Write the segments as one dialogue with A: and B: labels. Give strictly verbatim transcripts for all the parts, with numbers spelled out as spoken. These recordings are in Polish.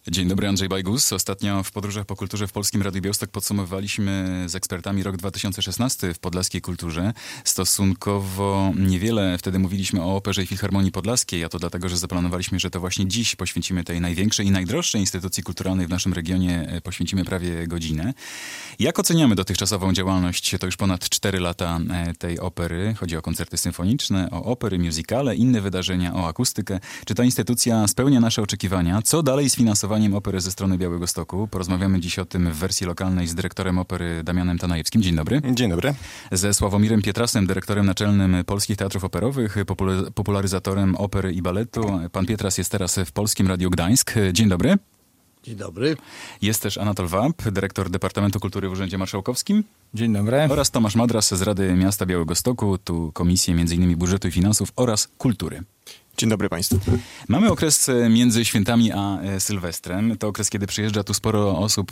A: Dzień dobry, Andrzej Bajgus. Ostatnio w Podróżach po kulturze w Polskim Radiu Białystok podsumowywaliśmy z ekspertami rok dwa tysiące szesnasty w podlaskiej kulturze. Stosunkowo niewiele wtedy mówiliśmy o Operze i Filharmonii Podlaskiej, a to dlatego, że zaplanowaliśmy, że to właśnie dziś poświęcimy tej największej i najdroższej instytucji kulturalnej w naszym regionie, poświęcimy prawie godzinę. Jak oceniamy dotychczasową działalność, to już ponad cztery lata tej opery? Chodzi o koncerty symfoniczne, o opery, musicale, inne wydarzenia, o akustykę. Czy ta instytucja spełnia nasze oczekiwania? Co dalej z finansowaniem opery ze strony Białegostoku? Porozmawiamy dziś o tym w wersji lokalnej z dyrektorem opery Damianem Tanajewskim. Dzień dobry.
B: Dzień dobry.
A: Ze Sławomirem Pietrasem, dyrektorem naczelnym Polskich Teatrów Operowych, popul- popularyzatorem opery i baletu. Pan Pietras jest teraz w Polskim Radiu Gdańsk. Dzień dobry.
C: Dzień dobry.
A: Jest też Anatol Wamp, dyrektor Departamentu Kultury w Urzędzie Marszałkowskim.
D: Dzień dobry.
A: Oraz Tomasz Madras z Rady Miasta Białegostoku, tu Komisje między innymi Budżetu i Finansów oraz Kultury.
B: Dzień dobry Państwu.
A: Mamy okres między świętami a Sylwestrem. To okres, kiedy przyjeżdża tu sporo osób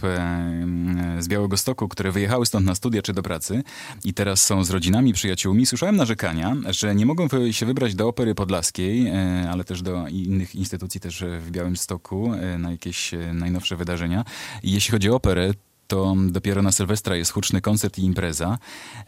A: z Białegostoku, które wyjechały stąd na studia czy do pracy i teraz są z rodzinami, przyjaciółmi. Słyszałem narzekania, że nie mogą się wybrać do Opery Podlaskiej, ale też do innych instytucji też w Białymstoku na jakieś najnowsze wydarzenia. Jeśli chodzi o operę, to dopiero na Sylwestra jest huczny koncert i impreza.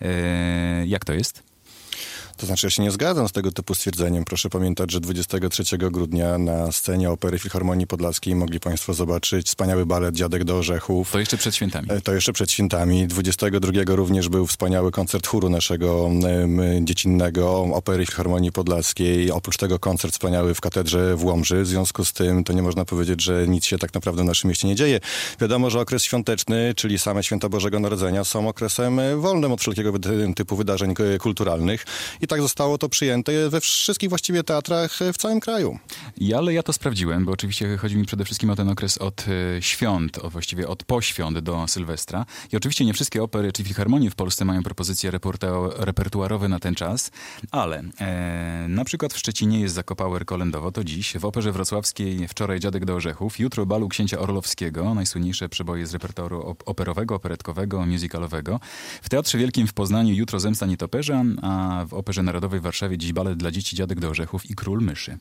A: Jak to jest?
B: To znaczy, ja się nie zgadzam z tego typu stwierdzeniem. Proszę pamiętać, że dwudziestego trzeciego grudnia na scenie Opery Filharmonii Podlaskiej mogli Państwo zobaczyć wspaniały balet Dziadek do Orzechów.
A: To jeszcze przed świętami.
B: To jeszcze przed świętami. dwudziestego drugiego również był wspaniały koncert chóru naszego um, dziecinnego Opery Filharmonii Podlaskiej. Oprócz tego koncert wspaniały w katedrze w Łomży. W związku z tym to nie można powiedzieć, że nic się tak naprawdę w naszym mieście nie dzieje. Wiadomo, że okres świąteczny, czyli same święta Bożego Narodzenia, są okresem wolnym od wszelkiego typu wydarzeń kulturalnych. I tak zostało to przyjęte we wszystkich właściwie teatrach w całym kraju.
A: Ja, ale ja to sprawdziłem, bo oczywiście chodzi mi przede wszystkim o ten okres od e, świąt, o właściwie od poświąt do Sylwestra. I oczywiście nie wszystkie opery czy filharmonie w Polsce mają propozycje reporta- repertuarowe na ten czas, ale e, na przykład w Szczecinie jest Zakopower kolędowo, to dziś. W Operze Wrocławskiej wczoraj Dziadek do Orzechów, jutro Balu Księcia Orlowskiego, najsłynniejsze przeboje z repertuaru op- operowego, operetkowego, musicalowego. W Teatrze Wielkim w Poznaniu jutro Zemsta Nietoperza, a w Operze Narodowej w Warszawie dziś balet dla dzieci Dziadek do Orzechów i Król Myszy.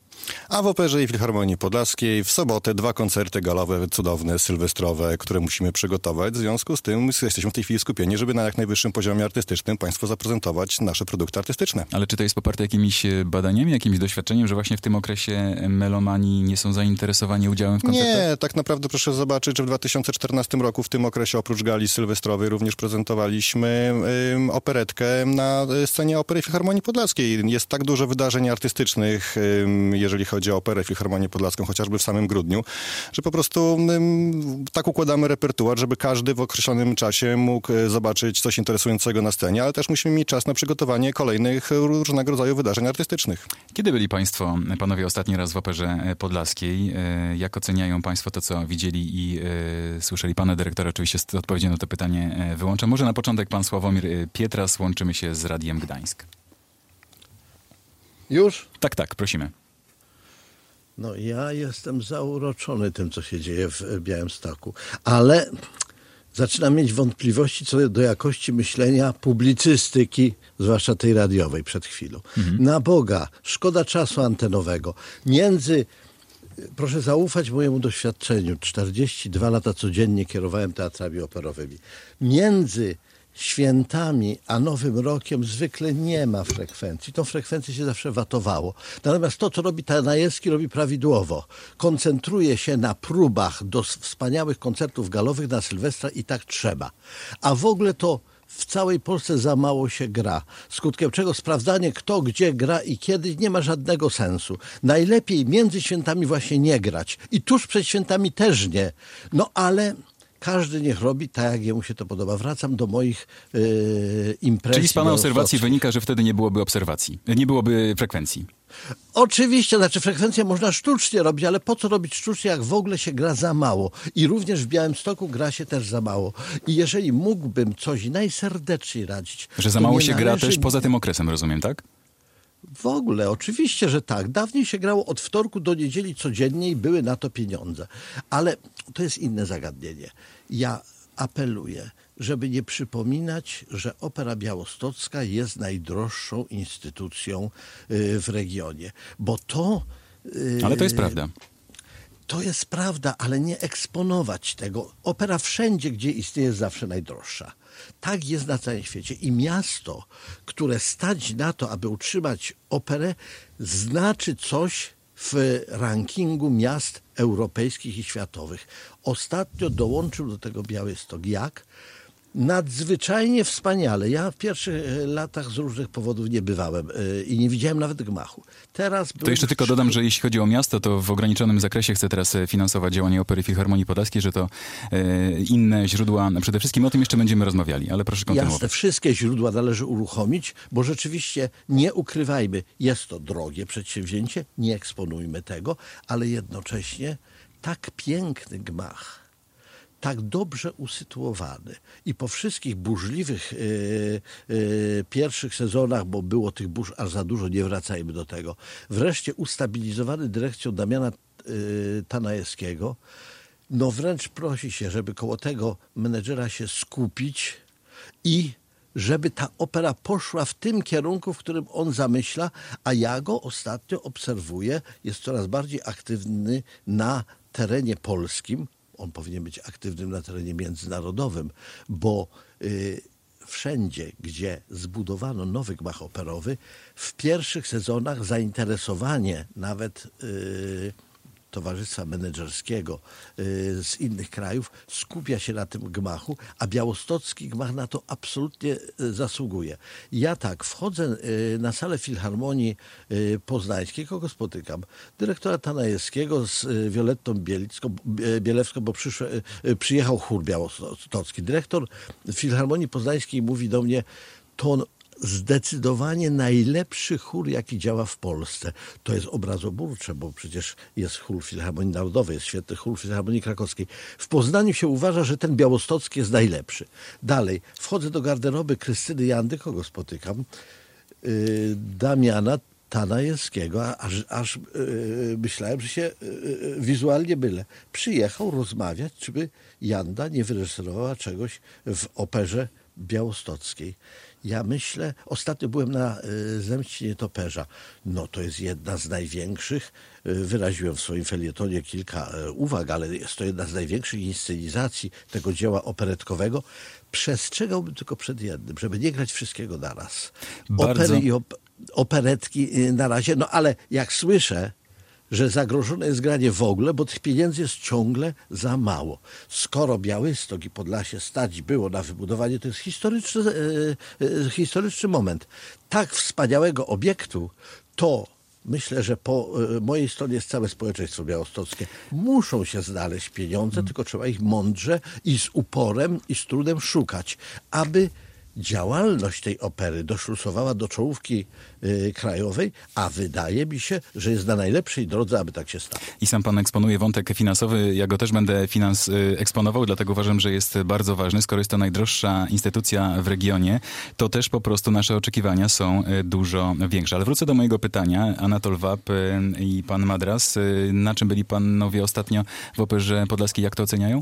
B: A w Operze i Filharmonii Podlaskiej w sobotę dwa koncerty galowe, cudowne, sylwestrowe, które musimy przygotować. W związku z tym jesteśmy w tej chwili skupieni, żeby na jak najwyższym poziomie artystycznym Państwu zaprezentować nasze produkty artystyczne.
A: Ale czy to jest poparte jakimiś badaniami, jakimś doświadczeniem, że właśnie w tym okresie melomani nie są zainteresowani udziałem w koncertach?
B: Nie, tak naprawdę proszę zobaczyć, że w dwa tysiące czternastym roku w tym okresie oprócz gali sylwestrowej również prezentowaliśmy ym, operetkę na scenie Opery Filharmonii Podlaskiej. Jest tak dużo wydarzeń artystycznych, ym, jeżeli chodzi o Operę Filharmonię Podlaską, chociażby w samym grudniu, że po prostu ym, tak układamy repertuar, żeby każdy w określonym czasie mógł zobaczyć coś interesującego na scenie, ale też musimy mieć czas na przygotowanie kolejnych różnego rodzaju wydarzeń artystycznych.
A: Kiedy byli Państwo, panowie, ostatni raz w Operze Podlaskiej? Jak oceniają Państwo to, co widzieli i y, słyszeli? Pana dyrektora oczywiście z odpowiedzią na to pytanie wyłączam. Może na początek pan Sławomir Pietras, łączymy się z Radiem Gdańsk.
C: Już?
A: Tak, tak, prosimy.
C: No ja jestem zauroczony tym, co się dzieje w Białymstoku, ale zaczynam mieć wątpliwości co do jakości myślenia publicystyki, zwłaszcza tej radiowej przed chwilą. Mhm. Na Boga, szkoda czasu antenowego. Między, proszę zaufać mojemu doświadczeniu, czterdzieści dwa lata codziennie kierowałem teatrami operowymi. Między świętami a Nowym Rokiem zwykle nie ma frekwencji. Tą frekwencję się zawsze watowało. Natomiast to, co robi Tanajewski, robi prawidłowo. Koncentruje się na próbach do wspaniałych koncertów galowych na Sylwestra i tak trzeba. A w ogóle to w całej Polsce za mało się gra. Skutkiem czego sprawdzanie, kto gdzie gra i kiedy, nie ma żadnego sensu. Najlepiej między świętami właśnie nie grać. I tuż przed świętami też nie. No ale każdy niech robi tak, jak jemu się to podoba. Wracam do moich yy, imprez.
A: Czyli z pana obserwacji wynika, że wtedy nie byłoby obserwacji, nie byłoby frekwencji.
C: Oczywiście, znaczy frekwencję można sztucznie robić, ale po co robić sztucznie, jak w ogóle się gra za mało? I również w Białymstoku gra się też za mało. I jeżeli mógłbym coś najserdeczniej radzić...
A: Że za mało się
C: należy...
A: gra też poza tym okresem, rozumiem, tak?
C: W ogóle, oczywiście, że tak. Dawniej się grało od wtorku do niedzieli codziennie i były na to pieniądze. Ale to jest inne zagadnienie. Ja apeluję, żeby nie przypominać, że Opera Białostocka jest najdroższą instytucją w regionie. Bo to...
A: Ale to jest prawda.
C: To jest prawda, ale nie eksponować tego. Opera wszędzie, gdzie istnieje, jest zawsze najdroższa. Tak jest na całym świecie. I miasto, które stać na to, aby utrzymać operę, znaczy coś w rankingu miast europejskich i światowych. Ostatnio dołączył do tego Białystok. Jak? Nadzwyczajnie wspaniale. Ja w pierwszych latach z różnych powodów nie bywałem yy, i nie widziałem nawet gmachu. Teraz
A: to jeszcze tylko dodam, że jeśli chodzi o miasto, to w ograniczonym zakresie chcę teraz finansować działanie Opery Filharmonii Podlaskiej, że to yy, inne źródła, przede wszystkim o tym jeszcze będziemy rozmawiali, ale proszę kontynuować.
C: Jasne, wszystkie źródła należy uruchomić, bo rzeczywiście nie ukrywajmy, jest to drogie przedsięwzięcie, nie eksponujmy tego, ale jednocześnie tak piękny gmach, tak dobrze usytuowany i po wszystkich burzliwych yy, yy, pierwszych sezonach, bo było tych burz aż za dużo, nie wracajmy do tego, wreszcie ustabilizowany dyrekcją Damiana yy, Tanajewskiego, no wręcz prosi się, żeby koło tego menedżera się skupić i żeby ta opera poszła w tym kierunku, w którym on zamyśla, a ja go ostatnio obserwuję, jest coraz bardziej aktywny na terenie polskim. On powinien być aktywnym na terenie międzynarodowym, bo y, wszędzie, gdzie zbudowano nowy gmach operowy, w pierwszych sezonach zainteresowanie nawet y, Towarzystwa Menedżerskiego y, z innych krajów skupia się na tym gmachu, a białostocki gmach na to absolutnie y, zasługuje. Ja tak, wchodzę y, na salę Filharmonii y, Poznańskiej, kogo spotykam? Dyrektora Tanajewskiego z y, Violettą Bielicką, y, Bielewską, bo przyszły, y, przyjechał chór białostocki. Dyrektor Filharmonii Poznańskiej mówi do mnie, to on zdecydowanie najlepszy chór, jaki działa w Polsce. To jest obrazoburcze, bo przecież jest chór Filharmonii Narodowej, jest świetny chór Filharmonii Krakowskiej. W Poznaniu się uważa, że ten białostocki jest najlepszy. Dalej, wchodzę do garderoby Krystyny Jandy, kogo spotykam? Yy, Damiana Tanajewskiego, aż, aż yy, myślałem, że się yy, wizualnie mylę. Przyjechał rozmawiać, czy by Janda nie wyreżyserowała czegoś w operze białostockiej. Ja myślę, ostatnio byłem na y, Zemście Nietoperza. No to jest jedna z największych, y, wyraziłem w swoim felietonie kilka y, uwag, ale jest to jedna z największych inscenizacji tego dzieła operetkowego. Przestrzegałbym tylko przed jednym, żeby nie grać wszystkiego naraz.
A: Bardzo...
C: Opery i op- operetki y, na razie, no ale jak słyszę, że zagrożone jest granie w ogóle, bo tych pieniędzy jest ciągle za mało. Skoro Białystok i Podlasie stać było na wybudowanie, to jest historyczny, e, e, historyczny moment. Tak wspaniałego obiektu, to myślę, że po e, mojej stronie jest całe społeczeństwo białostockie. Muszą się znaleźć pieniądze, tylko trzeba ich mądrze i z uporem i z trudem szukać, aby działalność tej opery doszlusowała do czołówki y, krajowej, a wydaje mi się, że jest na najlepszej drodze, aby tak się stało.
A: I sam pan eksponuje wątek finansowy, ja go też będę finans y, eksponował, dlatego uważam, że jest bardzo ważny. Skoro jest to najdroższa instytucja w regionie, to też po prostu nasze oczekiwania są y, dużo większe. Ale wrócę do mojego pytania. Anatol Wap y, i pan Madras, y, na czym byli panowie ostatnio w Operze Podlaskiej, jak to oceniają?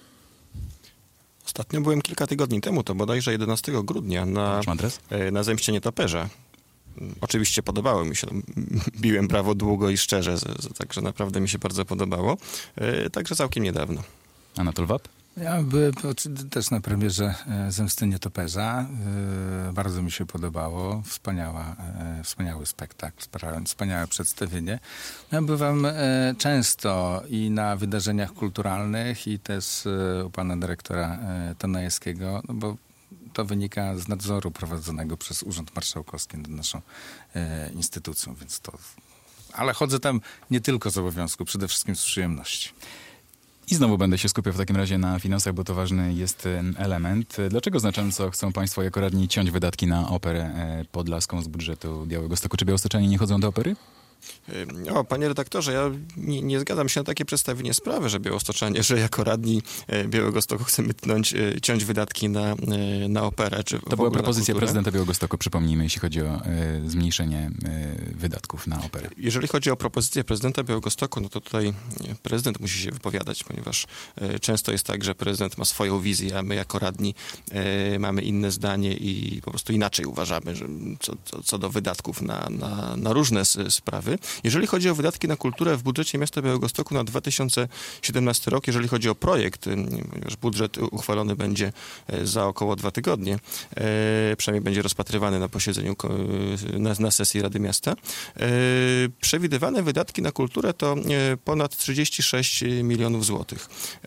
D: Ostatnio byłem kilka tygodni temu, to bodajże jedenastego grudnia na, na Zemście Nietoperza. Oczywiście podobało mi się, biłem brawo długo i szczerze, także naprawdę mi się bardzo podobało. Także całkiem niedawno.
A: Anatol Wap?
E: Ja byłem też na premierze Zemsty Nietoperza. Bardzo mi się podobało. Wspaniała, wspaniały spektakl, wspaniałe przedstawienie. Ja bywam często i na wydarzeniach kulturalnych i też u pana dyrektora Tanajewskiego, no bo to wynika z nadzoru prowadzonego przez Urząd Marszałkowski nad naszą instytucją, więc to... Ale chodzę tam nie tylko z obowiązku, przede wszystkim z przyjemności.
A: I znowu będę się skupiał w takim razie na finansach, bo to ważny jest element. Dlaczego znacząco chcą państwo jako radni ciąć wydatki na Operę Podlaską z budżetu Białegostoku? Czy białostoczanie nie chodzą do opery?
D: O, panie redaktorze, ja nie, nie zgadzam się na takie przedstawienie sprawy, że białostoczanie, że jako radni Białegostoku chcemy tnąć, ciąć wydatki na, na operę. Czy
A: to była propozycja prezydenta Białegostoku, przypomnijmy, jeśli chodzi o y, zmniejszenie y, wydatków na operę.
D: Jeżeli chodzi o propozycję prezydenta Białegostoku, no to tutaj prezydent musi się wypowiadać, ponieważ y, często jest tak, że prezydent ma swoją wizję, a my jako radni y, mamy inne zdanie i po prostu inaczej uważamy, że co, co, co do wydatków na, na, na różne sprawy. sprawy. Jeżeli chodzi o wydatki na kulturę w budżecie miasta Białegostoku na dwa tysiące siedemnasty rok, jeżeli chodzi o projekt, ponieważ budżet uchwalony będzie za około dwa tygodnie, przynajmniej będzie rozpatrywany na posiedzeniu, na, na sesji Rady Miasta, przewidywane wydatki na kulturę to ponad trzydzieści sześć milionów złotych.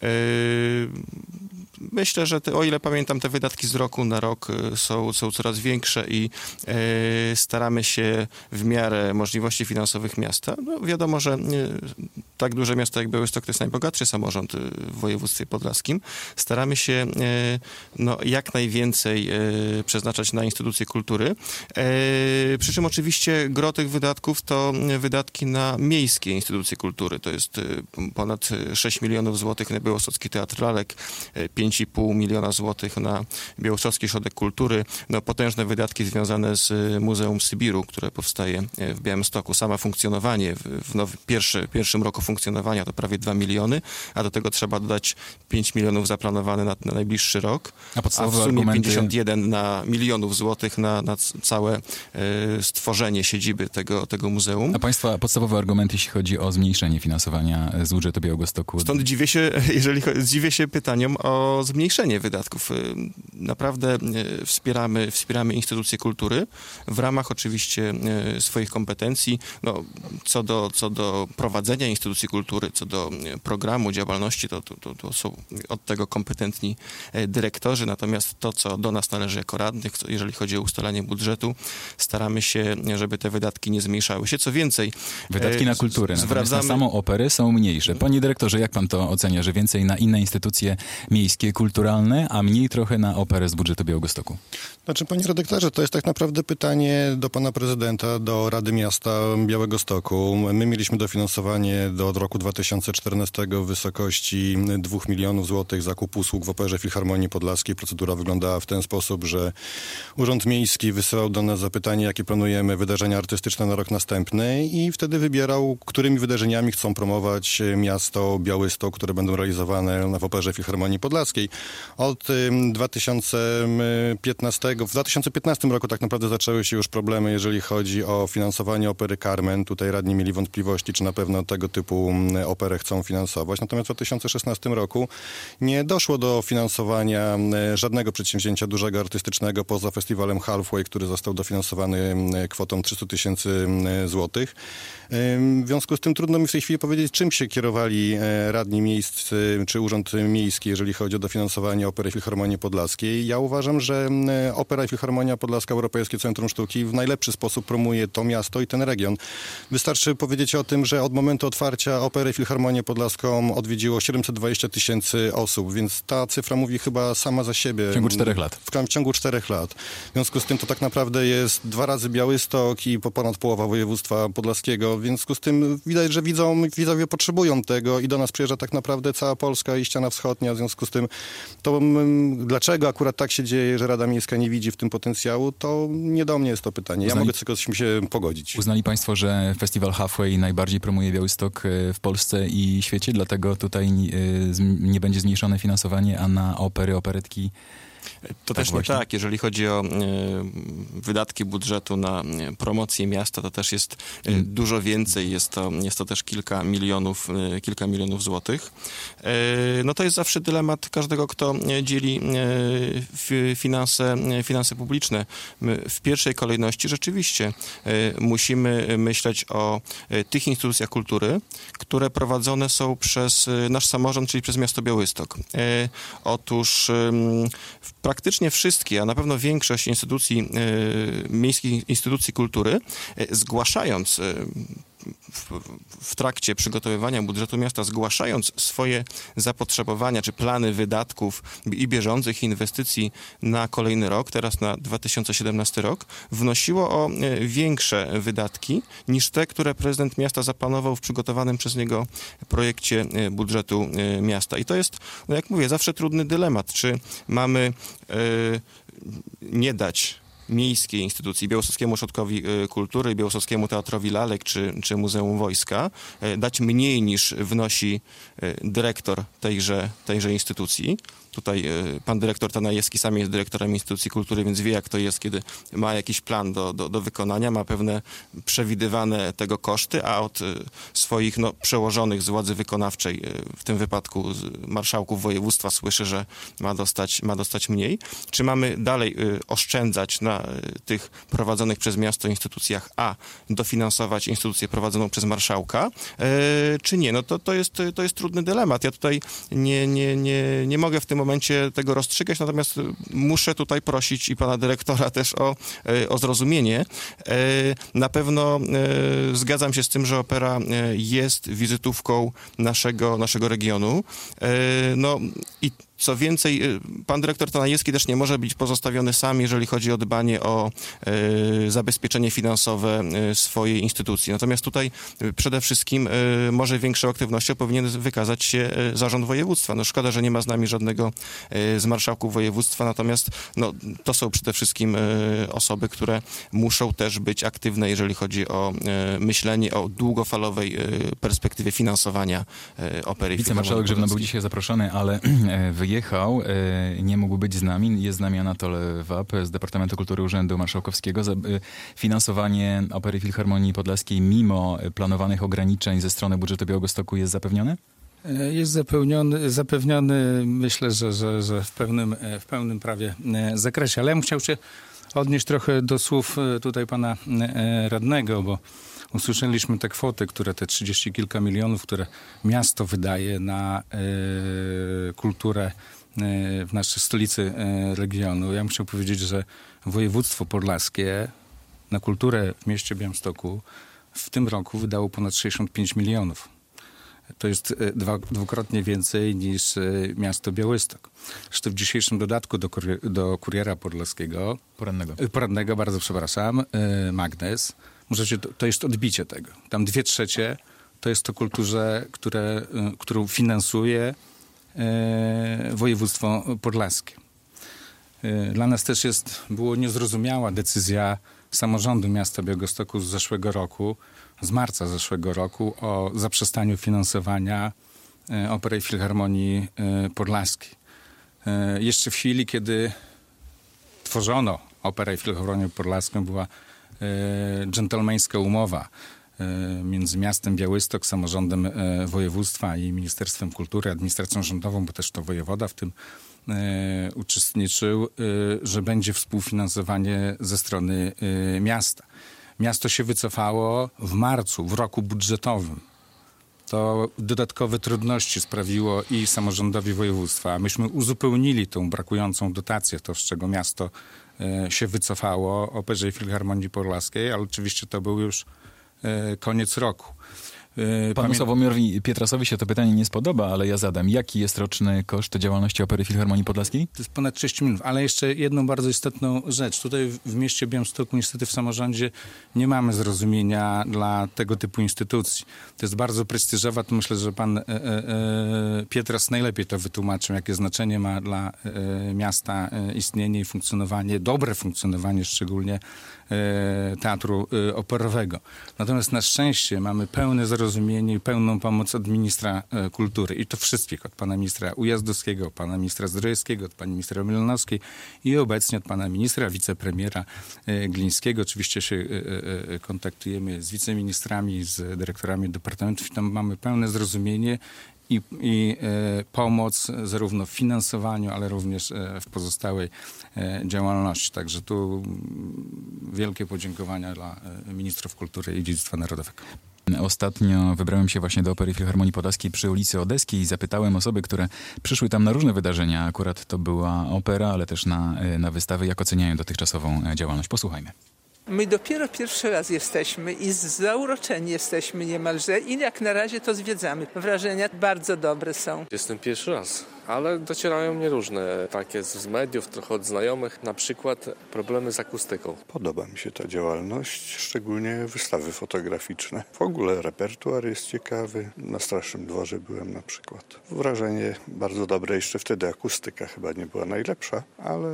D: Myślę, że te, o ile pamiętam, te wydatki z roku na rok są, są coraz większe i e, staramy się w miarę możliwości finansowych miasta. No, wiadomo, że e, tak duże miasto jak Białystok to jest najbogatszy samorząd w województwie podlaskim. Staramy się e, no, jak najwięcej e, przeznaczać na instytucje kultury. E, przy czym oczywiście gro tych wydatków to wydatki na miejskie instytucje kultury. To jest e, ponad sześć milionów złotych na Białostocki Teatr Lalek, e, pięć i pół miliona złotych na Białostocki Ośrodek Kultury, no potężne wydatki związane z Muzeum Sybiru, które powstaje w Białymstoku. Sama funkcjonowanie w, w nowy, pierwszy, pierwszym roku funkcjonowania to prawie dwa miliony, a do tego trzeba dodać pięć milionów zaplanowane na, na najbliższy rok,
A: a,
D: a w sumie
A: argumenty...
D: pięćdziesiąt jeden na milionów złotych na, na całe e, stworzenie siedziby tego, tego muzeum.
A: A państwa podstawowy argument, jeśli chodzi o zmniejszenie finansowania z budżetu Białegostoku?
D: Stąd dziwię się, jeżeli dziwię się pytaniom o zmniejszenie wydatków. Naprawdę wspieramy, wspieramy instytucje kultury w ramach oczywiście swoich kompetencji. No, co do, co do prowadzenia instytucji kultury, co do programu działalności, to, to, to, to są od tego kompetentni dyrektorzy. Natomiast to, co do nas należy jako radnych, jeżeli chodzi o ustalanie budżetu, staramy się, żeby te wydatki nie zmniejszały się. Co więcej...
A: Wydatki na kulturę,
D: zwracamy...
A: na samą operę są mniejsze. Panie dyrektorze, jak pan to ocenia, że więcej na inne instytucje miejskie, kulturalne, a mniej trochę na operę z budżetu Białegostoku?
B: Znaczy, panie redaktorze, to jest tak naprawdę pytanie do pana prezydenta, do Rady Miasta Białegostoku. My mieliśmy dofinansowanie do roku dwa tysiące czternastego w wysokości dwóch milionów złotych zakup usług w Operze Filharmonii Podlaskiej. Procedura wyglądała w ten sposób, że Urząd Miejski wysyłał do nas zapytanie, jakie planujemy wydarzenia artystyczne na rok następny i wtedy wybierał, którymi wydarzeniami chcą promować miasto Białystok, które będą realizowane w Operze Filharmonii Podlaskiej. Od dwa tysiące piętnastego, w dwa tysiące piętnastym roku tak naprawdę zaczęły się już problemy, jeżeli chodzi o finansowanie opery Carmen. Tutaj radni mieli wątpliwości, czy na pewno tego typu operę chcą finansować. Natomiast w dwa tysiące szesnastym roku nie doszło do finansowania żadnego przedsięwzięcia dużego artystycznego poza festiwalem Halfway, który został dofinansowany kwotą trzysta tysięcy złotych. W związku z tym trudno mi w tej chwili powiedzieć, czym się kierowali radni miejscy czy Urząd Miejski, jeżeli chodzi o dofinansowanie Opery Filharmonii Podlaskiej. Ja uważam, że Opera i Filharmonia Podlaska, Europejskie Centrum Sztuki w najlepszy sposób promuje to miasto i ten region. Wystarczy powiedzieć o tym, że od momentu otwarcia Opery Filharmonię Podlaską odwiedziło siedemset dwadzieścia tysięcy osób, więc ta cyfra mówi chyba sama za siebie.
A: W ciągu czterech lat.
B: W, w ciągu czterech lat. W związku z tym to tak naprawdę jest dwa razy Białystok i ponad połowa województwa podlaskiego. W związku z tym widać, że widzą, widzowie potrzebują tego i do nas przyjeżdża tak naprawdę cała Polska i ściana wschodnia. W związku z tym to m, dlaczego akurat tak się dzieje, że Rada Miejska nie widzi w tym potencjału, to nie do mnie jest to pytanie.
A: Uznali,
B: ja mogę tylko z tym się pogodzić.
A: Uznali państwo, że festiwal Halfway najbardziej promuje Białystok w Polsce i świecie, dlatego tutaj nie będzie zmniejszone finansowanie, a na opery, operetki
D: To tak też właśnie. Nie tak. Jeżeli chodzi o y, wydatki budżetu na y, promocję miasta, to też jest y, mm. dużo więcej. Jest to, jest to też kilka milionów, y, kilka milionów złotych. Y, no to jest zawsze dylemat każdego, kto dzieli y, finanse, finanse publiczne. My w pierwszej kolejności rzeczywiście y, musimy myśleć o y, tych instytucjach kultury, które prowadzone są przez y, nasz samorząd, czyli przez miasto Białystok. Y, otóż y, w praktycznie wszystkie, a na pewno większość instytucji, y, miejskich instytucji kultury, y, zgłaszając y, w, w trakcie przygotowywania budżetu miasta, zgłaszając swoje zapotrzebowania czy plany wydatków i bieżących inwestycji na kolejny rok, teraz na dwa tysiące siedemnasty rok, wnosiło o y, większe wydatki niż te, które prezydent miasta zaplanował w przygotowanym przez niego projekcie y, budżetu y, miasta. I to jest, no jak mówię, zawsze trudny dylemat, czy mamy y, nie dać miejskiej instytucji, Białostockiemu Ośrodkowi Kultury, Białostockiemu Teatrowi Lalek czy, czy Muzeum Wojska, dać mniej niż wnosi dyrektor tejże, tejże instytucji. Tutaj pan dyrektor Tanajewski sam jest dyrektorem instytucji kultury, więc wie, jak to jest, kiedy ma jakiś plan do, do, do wykonania, ma pewne przewidywane tego koszty, a od swoich no, przełożonych z władzy wykonawczej, w tym wypadku z marszałków województwa, słyszy, że ma dostać, ma dostać mniej. Czy mamy dalej oszczędzać na tych prowadzonych przez miasto instytucjach, a dofinansować instytucję prowadzoną przez marszałka, czy nie? No to, to, jest, to jest trudny dylemat. Ja tutaj nie, nie, nie, nie mogę w tym momencie tego rozstrzygać, natomiast muszę tutaj prosić i pana dyrektora też o, o zrozumienie. Na pewno zgadzam się z tym, że opera jest wizytówką naszego, naszego regionu. No i co więcej, pan dyrektor Tanajewski też nie może być pozostawiony sam, jeżeli chodzi o dbanie o e, zabezpieczenie finansowe e, swojej instytucji. Natomiast tutaj e, przede wszystkim e, może większą aktywnością powinien wykazać się e, zarząd województwa. No szkoda, że nie ma z nami żadnego e, z marszałków województwa, natomiast no, to są przede wszystkim e, osoby, które muszą też być aktywne, jeżeli chodzi o e, myślenie o długofalowej e, perspektywie finansowania e, opery.
A: Wicemarszałek Grzywna był dzisiaj zaproszony, ale wyjechał. Nie mógł być z nami. Jest z nami Anatol Wap z Departamentu Kultury Urzędu Marszałkowskiego. Finansowanie Opery Filharmonii Podlaskiej mimo planowanych ograniczeń ze strony budżetu Białegostoku jest zapewnione?
E: Jest zapewniony, zapewniony myślę, że, że, że w, pełnym, w pełnym prawie zakresie. Ale ja bym chciał się odnieść trochę do słów tutaj pana radnego, bo usłyszeliśmy te kwoty, które te trzydzieści kilka milionów, które miasto wydaje na y, kulturę y, w naszej stolicy y, regionu. Ja bym chciał powiedzieć, że województwo podlaskie na kulturę w mieście Białymstoku w tym roku wydało ponad sześćdziesiąt pięć milionów. To jest y, dwa, dwukrotnie więcej niż y, miasto Białystok. Zresztą w dzisiejszym dodatku do, kurie, do Kuriera Podlaskiego,
A: porannego,
E: y, porannego bardzo przepraszam, y, Magnes, Możecie, to, to jest odbicie tego. Tam dwie trzecie to jest to kulturze, które, którą finansuje e, województwo podlaskie. E, dla nas też jest, było niezrozumiała decyzja samorządu miasta Białegostoku z zeszłego roku, z marca zeszłego roku o zaprzestaniu finansowania e, Opery Filharmonii e, Podlaskiej. E, jeszcze w chwili, kiedy tworzono Operę Filharmonię Podlaską, była dżentelmeńska umowa między miastem Białystok, samorządem województwa i Ministerstwem Kultury, administracją rządową, bo też to wojewoda w tym uczestniczył, że będzie współfinansowanie ze strony miasta. Miasto się wycofało w marcu, w roku budżetowym. To dodatkowe trudności sprawiło i samorządowi województwa. Myśmy uzupełnili tą brakującą dotację, to z czego miasto się wycofało, Operze Filharmonii Podlaskiej, ale oczywiście to był już koniec roku.
A: Panu Pamię... Sławomirowi Pietrasowi się to pytanie nie spodoba, ale ja zadam. Jaki jest roczny koszt działalności Opery Filharmonii Podlaskiej?
E: To jest ponad trzydzieści milionów, ale jeszcze jedną bardzo istotną rzecz. Tutaj w mieście Białymstoku niestety w samorządzie nie mamy zrozumienia dla tego typu instytucji. To jest bardzo prestiżowa, to myślę, że pan e, e, Pietras najlepiej to wytłumaczył, jakie znaczenie ma dla e, miasta e, istnienie i funkcjonowanie, dobre funkcjonowanie szczególnie e, teatru e, operowego. Natomiast na szczęście mamy pełne zrozumienie zrozumienie i pełną pomoc od ministra e, kultury. I to wszystkich, od pana ministra Ujazdowskiego, od pana ministra Zdrojewskiego, od pani ministra Milanowskiej i obecnie od pana ministra, wicepremiera e, Glińskiego. Oczywiście się e, e, kontaktujemy z wiceministrami, z dyrektorami departamentów i tam mamy pełne zrozumienie i, i e, pomoc zarówno w finansowaniu, ale również e, w pozostałej e, działalności. Także tu wielkie podziękowania dla e, ministrów kultury i dziedzictwa narodowego.
A: Ostatnio wybrałem się właśnie do Opery Filharmonii Podlaskiej przy ulicy Odeskiej i zapytałem osoby, które przyszły tam na różne wydarzenia. Akurat to była opera, ale też na, na wystawy, jak oceniają dotychczasową działalność. Posłuchajmy.
F: My dopiero pierwszy raz jesteśmy i zauroczeni jesteśmy niemalże i jak na razie to zwiedzamy. Wrażenia bardzo dobre są.
G: Jestem pierwszy raz, ale docierają mnie różne, takie z mediów, trochę od znajomych, na przykład problemy z akustyką.
H: Podoba mi się ta działalność, szczególnie wystawy fotograficzne. W ogóle repertuar jest ciekawy. Na Strasznym Dworze byłem na przykład. Wrażenie bardzo dobre, jeszcze wtedy akustyka chyba nie była najlepsza, ale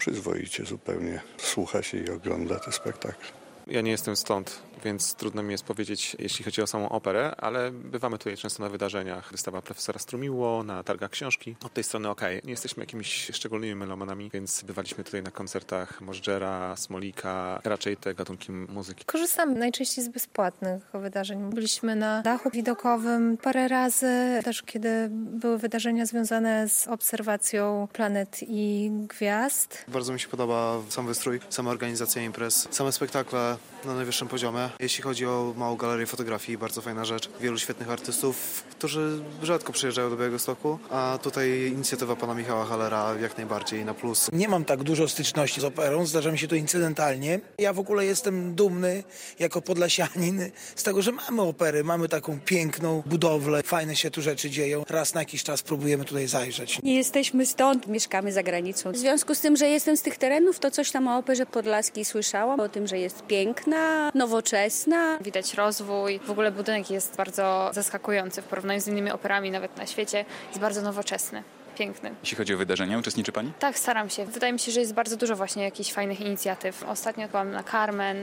H: przyzwoicie zupełnie słucha się i ogląda te spektakle.
I: Ja nie jestem stąd, więc trudno mi jest powiedzieć, jeśli chodzi o samą operę, ale bywamy tutaj często na wydarzeniach. Wystawa profesora Strumiło, na targach książki. Od tej strony okej. Okay. Nie jesteśmy jakimiś szczególnymi melomanami, więc bywaliśmy tutaj na koncertach Możdżera, Smolika, raczej te gatunki muzyki.
J: Korzystam najczęściej z bezpłatnych wydarzeń. Byliśmy na dachu widokowym parę razy, też kiedy były wydarzenia związane z obserwacją planet i gwiazd.
K: Bardzo mi się podoba sam wystrój, sama organizacja imprez, same spektakle na najwyższym poziomie. Jeśli chodzi o małą galerię fotografii, bardzo fajna rzecz. Wielu świetnych artystów, którzy rzadko przyjeżdżają do Białegostoku, a tutaj inicjatywa pana Michała Hallera jak najbardziej na plus.
L: Nie mam tak dużo styczności z operą, zdarza mi się to incydentalnie. Ja w ogóle jestem dumny jako podlasianin z tego, że mamy opery, mamy taką piękną budowlę, fajne się tu rzeczy dzieją. Raz na jakiś czas próbujemy tutaj zajrzeć.
M: Nie jesteśmy stąd, mieszkamy za granicą. W związku z tym, że jestem z tych terenów, to coś tam o operze podlaskiej słyszałam, o tym, że jest piękna, nowoczesna.
N: Widać rozwój. W ogóle budynek jest bardzo zaskakujący w porównaniu z innymi operami, nawet na świecie. Jest bardzo nowoczesny. Piękny.
A: Jeśli chodzi o wydarzenia, uczestniczy Pani?
N: Tak, staram się. Wydaje mi się, że jest bardzo dużo właśnie jakichś fajnych inicjatyw. Ostatnio byłam na Carmen.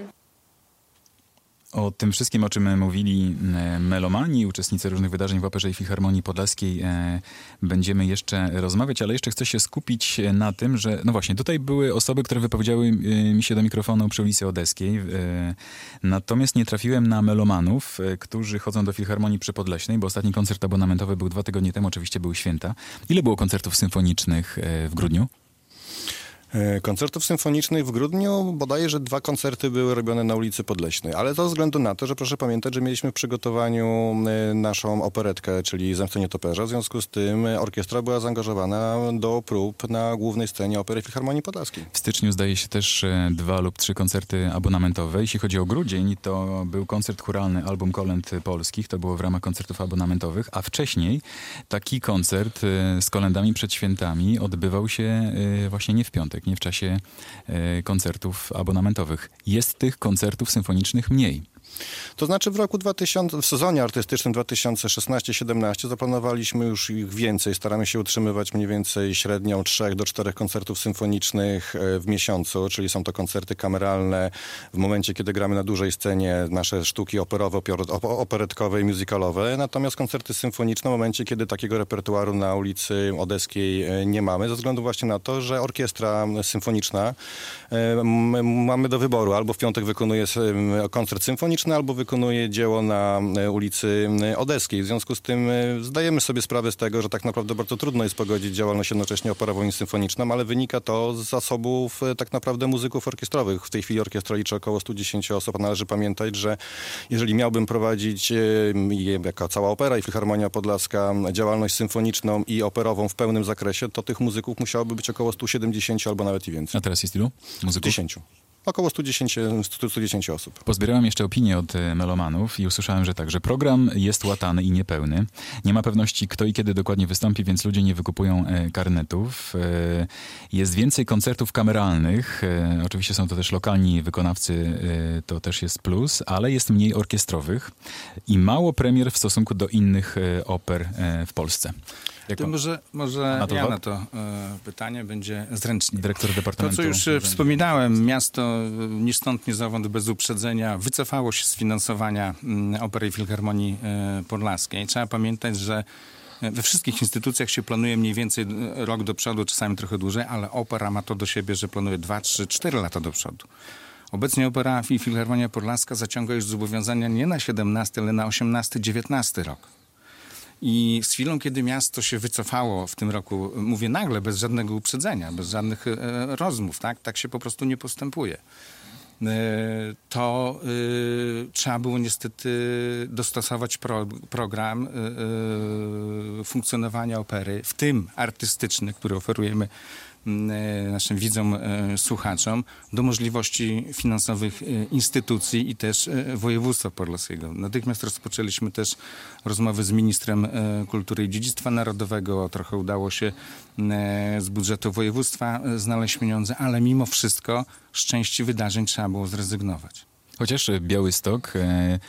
A: O tym wszystkim, o czym mówili melomani, uczestnicy różnych wydarzeń w Operze i Filharmonii Podlaskiej, będziemy jeszcze rozmawiać, ale jeszcze chcę się skupić na tym, że no właśnie, tutaj były osoby, które wypowiedziały mi się do mikrofonu przy ulicy Odeskiej, natomiast nie trafiłem na melomanów, którzy chodzą do Filharmonii Przypodleśnej, bo ostatni koncert abonamentowy był dwa tygodnie temu, oczywiście były święta. Ile było koncertów symfonicznych w grudniu?
B: Koncertów symfonicznych w grudniu bodajże, że dwa koncerty były robione na ulicy Podleśnej, ale to ze względu na to, że proszę pamiętać, że mieliśmy w przygotowaniu naszą operetkę, czyli Zemsty Nietoperza, w związku z tym orkiestra była zaangażowana do prób na głównej scenie Opery Filharmonii Podlaskiej.
A: W styczniu zdaje się też dwa lub trzy koncerty abonamentowe. Jeśli chodzi o grudzień, to był koncert chóralny Album Kolęd Polskich, to było w ramach koncertów abonamentowych, a wcześniej taki koncert z kolędami przed świętami odbywał się właśnie nie w piątek, nie w czasie e, koncertów abonamentowych. Jest tych koncertów symfonicznych mniej.
B: To znaczy w roku dwutysięcznym, w sezonie artystycznym dwa tysiące szesnasty siedemnasty zaplanowaliśmy już ich więcej. Staramy się utrzymywać mniej więcej średnią trzech do czterech koncertów symfonicznych w miesiącu, czyli są to koncerty kameralne w momencie, kiedy gramy na dużej scenie nasze sztuki operowe, operetkowe i musicalowe. Natomiast koncerty symfoniczne w momencie, kiedy takiego repertuaru na ulicy Odeskiej nie mamy, ze względu właśnie na to, że orkiestra symfoniczna mamy do wyboru. Albo w piątek wykonuje koncert symfoniczny, albo wykonuje dzieło na ulicy Odeskiej. W związku z tym zdajemy sobie sprawę z tego, że tak naprawdę bardzo trudno jest pogodzić działalność jednocześnie operową i symfoniczną, ale wynika to z zasobów tak naprawdę muzyków orkiestrowych. W tej chwili orkiestra liczy około stu dziesięciu osób. Należy pamiętać, że jeżeli miałbym prowadzić jako cała opera i Filharmonia Podlaska działalność symfoniczną i operową w pełnym zakresie, to tych muzyków musiałoby być około stu siedemdziesięciu albo nawet i więcej.
A: A teraz jest ilu muzyków?
B: dziesięciu. Około stu dziesięciu osób.
A: Pozbierałem jeszcze opinie od melomanów i usłyszałem, że tak, że program jest łatany i niepełny. Nie ma pewności, kto i kiedy dokładnie wystąpi, więc ludzie nie wykupują e, karnetów. E, jest więcej koncertów kameralnych. E, oczywiście są to też lokalni wykonawcy, e, to też jest plus, ale jest mniej orkiestrowych i mało premier w stosunku do innych e, oper e, w Polsce.
E: To może może ja na to e, pytanie będzie zręcznie.
A: Dyrektor Departamentu.
E: To, co już e, wspominałem, miasto ni stąd, ni zowąd bez uprzedzenia wycofało się z finansowania m, Opery i Filharmonii e, Podlaskiej. Trzeba pamiętać, że we wszystkich instytucjach się planuje mniej więcej rok do przodu, czasami trochę dłużej, ale opera ma to do siebie, że planuje dwa, trzy, cztery lata do przodu. Obecnie Opera i Filharmonia Podlaska zaciąga już zobowiązania nie na siedemnasty, ale na osiemnasty, dziewiętnasty rok. I z chwilą, kiedy miasto się wycofało w tym roku, mówię nagle, bez żadnego uprzedzenia, bez żadnych e, rozmów, tak? Tak się po prostu nie postępuje. E, to e, trzeba było niestety dostosować pro, program e, e, funkcjonowania opery, w tym artystyczny, który oferujemy naszym widzom, słuchaczom, do możliwości finansowych instytucji i też województwa podlaskiego. Natychmiast rozpoczęliśmy też rozmowy z ministrem kultury i dziedzictwa narodowego. Trochę udało się z budżetu województwa znaleźć pieniądze, ale mimo wszystko z części wydarzeń trzeba było zrezygnować.
A: Chociaż Białystok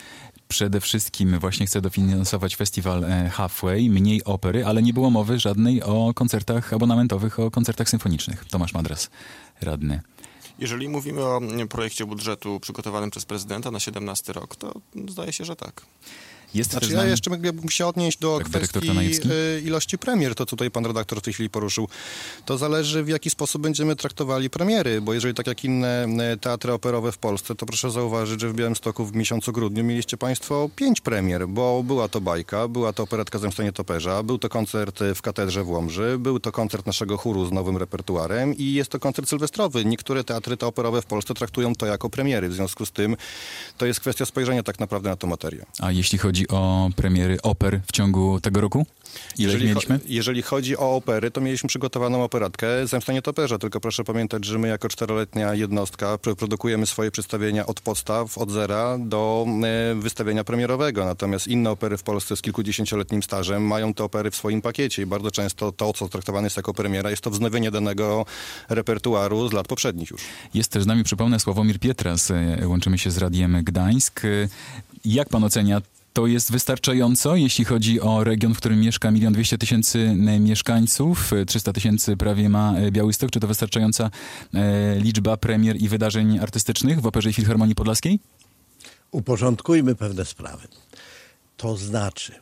A: przede wszystkim właśnie chce dofinansować festiwal Halfway, mniej opery, ale nie było mowy żadnej o koncertach abonamentowych, o koncertach symfonicznych. Tomasz Madras, radny.
D: Jeżeli mówimy o projekcie budżetu przygotowanym przez prezydenta na siedemnasty rok, to zdaje się, że tak.
B: Jest znaczy, ja jeszcze mógłbym się odnieść do tak, kwestii ilości premier, to tutaj pan redaktor w tej chwili poruszył. To zależy, w jaki sposób będziemy traktowali premiery, bo jeżeli tak jak inne teatry operowe w Polsce, to proszę zauważyć, że w Białymstoku w miesiącu grudniu mieliście państwo pięć premier, bo była to bajka, była to operetka Zemsta nietoperza, był to koncert w Katedrze w Łomży, był to koncert naszego chóru z nowym repertuarem i jest to koncert sylwestrowy. Niektóre teatry te operowe w Polsce traktują to jako premiery, w związku z tym to jest kwestia spojrzenia tak naprawdę na tę materię.
A: A jeśli chodzi o premiery oper w ciągu tego roku? Ile
B: jeżeli,
A: mieliśmy?
B: Cho- jeżeli chodzi o opery, to mieliśmy przygotowaną operatkę Zemsta nietoperza, tylko proszę pamiętać, że my jako czteroletnia jednostka produkujemy swoje przedstawienia od podstaw, od zera do e, wystawienia premierowego. Natomiast inne opery w Polsce z kilkudziesięcioletnim stażem mają te opery w swoim pakiecie i bardzo często to, co traktowane jest jako premiera, jest to wznowienie danego repertuaru z lat poprzednich już.
A: Jest też z nami, przypomnę, Sławomir Pietras. Łączymy się z Radiem Gdańsk. Jak pan ocenia? To jest wystarczająco, jeśli chodzi o region, w którym mieszka milion dwieście tysięcy mieszkańców, trzysta tysięcy prawie ma Białystok. Czy to wystarczająca e, liczba premier i wydarzeń artystycznych w Operze i Filharmonii Podlaskiej?
C: Uporządkujmy pewne sprawy. To znaczy,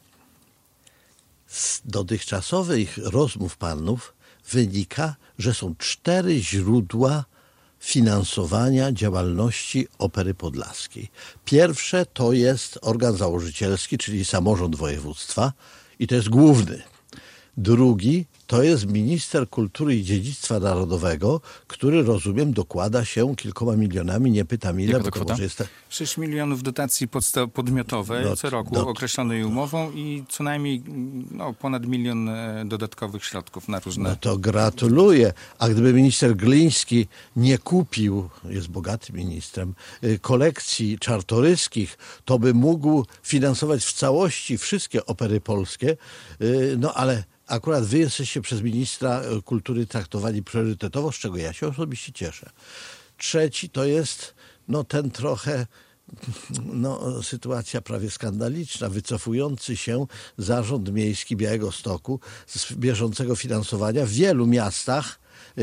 C: z dotychczasowych rozmów panów wynika, że są cztery źródła finansowania działalności Opery Podlaskiej. Pierwsze to jest organ założycielski, czyli samorząd województwa i to jest główny. Drugi to jest minister kultury i dziedzictwa narodowego, który, rozumiem, dokłada się kilkoma milionami, nie pytam ile,
A: Jaka
C: bo
A: to
C: to może jest...
E: sześć milionów dotacji podsta- podmiotowej
C: no,
E: co roku,
C: no,
E: określonej umową i co najmniej no, ponad milion dodatkowych środków na różne...
C: No to gratuluję. A gdyby minister Gliński nie kupił, jest bogatym ministrem, kolekcji czartoryskich, to by mógł finansować w całości wszystkie opery polskie, no ale akurat wy jesteście przez ministra kultury traktowani priorytetowo, z czego ja się osobiście cieszę. Trzeci to jest no, ten trochę no, sytuacja prawie skandaliczna, wycofujący się Zarząd Miejski Białegostoku z bieżącego finansowania. W wielu miastach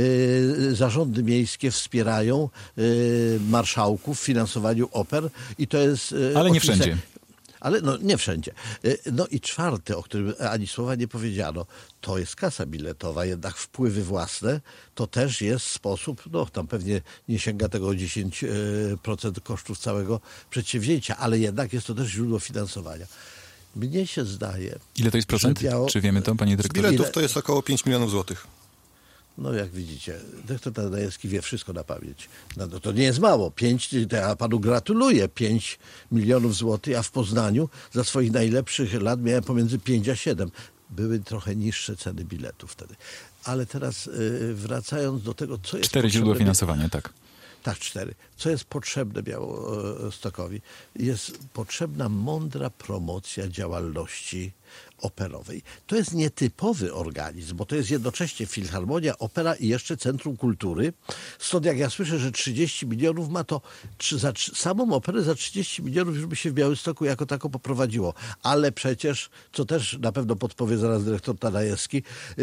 C: y, zarządy miejskie wspierają y, marszałków w finansowaniu oper i to jest... Y,
A: Ale nie
C: oczywiście,
A: wszędzie.
C: Ale no nie wszędzie. No i czwarty, o którym ani słowa nie powiedziano, to jest kasa biletowa, jednak wpływy własne to też jest sposób, no tam pewnie nie sięga tego dziesięć procent kosztów całego przedsięwzięcia, ale jednak jest to też źródło finansowania. Mnie się zdaje...
A: Ile to jest procent? Biało... Czy wiemy to, panie dyrektorze?
B: Z biletów to jest około pięć milionów złotych.
C: No jak widzicie, dyrektor Tadajewski wie wszystko na pamięć. No, no to nie jest mało. Pięć, ja panu gratuluję. Pięć milionów złotych. Ja w Poznaniu za swoich najlepszych lat miałem pomiędzy pięć a siedem. Były trochę niższe ceny biletów wtedy. Ale teraz yy, wracając do tego, co jest...
A: Cztery źródła finansowania, tak.
C: Tak, cztery. Co jest potrzebne Białostokowi? Jest potrzebna mądra promocja działalności operowej. To jest nietypowy organizm, bo to jest jednocześnie Filharmonia, Opera i jeszcze Centrum Kultury. Stąd jak ja słyszę, że trzydzieści milionów ma to, czy za samą operę za trzydzieści milionów już by się w Białymstoku jako tako poprowadziło. Ale przecież, co też na pewno podpowie zaraz dyrektor Tadajewski, yy,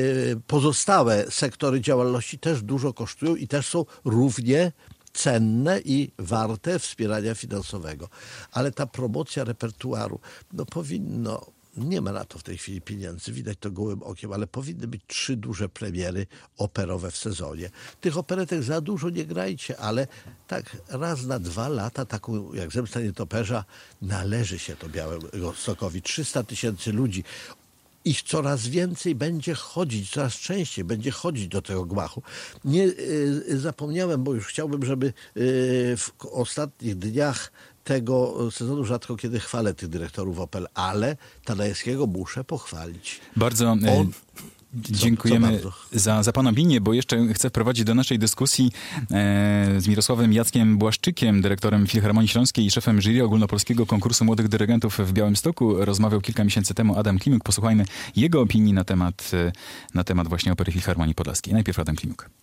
C: pozostałe sektory działalności też dużo kosztują i też są równie cenne i warte wspierania finansowego. Ale ta promocja repertuaru, no powinno... Nie ma na to w tej chwili pieniędzy, widać to gołym okiem, ale powinny być trzy duże premiery operowe w sezonie. Tych operetek za dużo nie grajcie, ale tak raz na dwa lata, taką jak Zemsta nietoperza, należy się to Białegostokowi. trzysta tysięcy ludzi. Ich coraz więcej będzie chodzić, coraz częściej będzie chodzić do tego gmachu. Nie y, zapomniałem, bo już chciałbym, żeby y, w ostatnich dniach tego sezonu rzadko kiedy chwalę tych dyrektorów Opel, ale Tadajewskiego muszę pochwalić.
A: Bardzo... On... Dziękujemy co, co za, za pana opinię, bo jeszcze chcę wprowadzić do naszej dyskusji e, z Mirosławem Jackiem Błaszczykiem, dyrektorem Filharmonii Śląskiej i szefem jury ogólnopolskiego konkursu młodych dyrygentów w Białymstoku. Rozmawiał kilka miesięcy temu Adam Klimuk. Posłuchajmy jego opinii na temat, na temat właśnie Opery Filharmonii Podlaskiej. Najpierw Adam Klimuk.